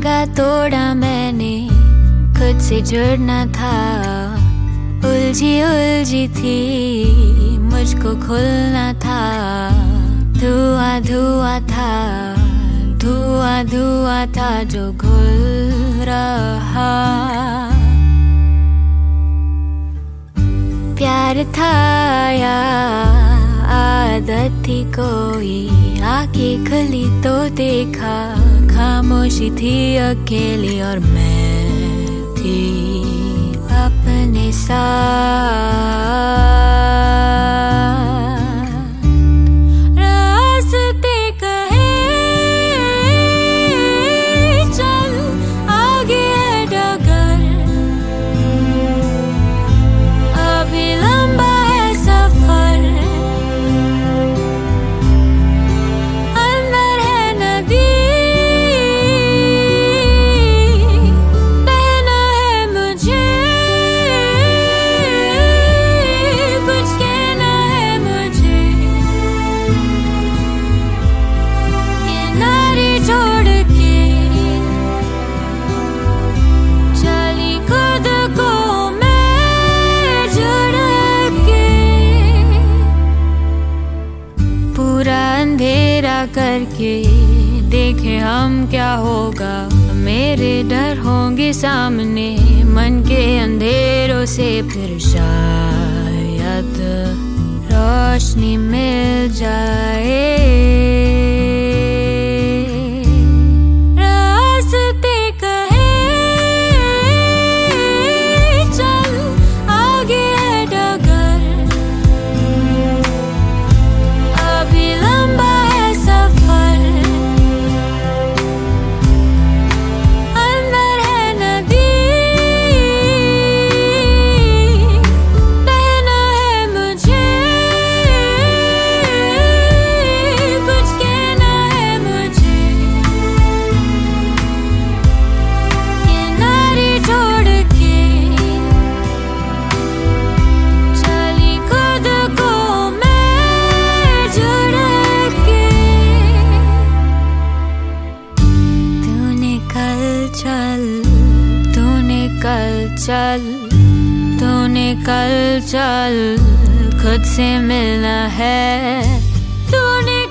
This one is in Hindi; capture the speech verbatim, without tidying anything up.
धागा तोड़ा मैंने, खुद से जुड़ना था। उलझी उलझी थी, मुझको खुलना था। धुआं धुआं था, धुआं धुआं था जो घुल रहा। प्यार था या आदत थी कोई, आंखें खुली तो देखा। खामोशी थी अकेली और मैं थी अपने साथ। रास्ते कहे चल, आगे है डगर। अभी लंबा है सफर, अंदर है नदी। बहना है मुझे, कुछ कहना है मुझे। किनारे छोड़ के चली खुद को मैं जुड़ के। पूरा अंधेरा करके देखे हम क्या होगा। मेरे डर होंगे सामने, मन के अंधेरों से फिर शायद रोशनी मिल जाए। रास्ते कहे चल, आगे है डगर। अभी लंबा है सफर, अंदर है नदी। बहना है मुझे, कुछ कहना है मुझे। किनारे छोड़ के चली खुद को मैं जुड़ के। तूने कल चल, तूने कल चल, तूने कल चल, खुद से मिलना है। तूने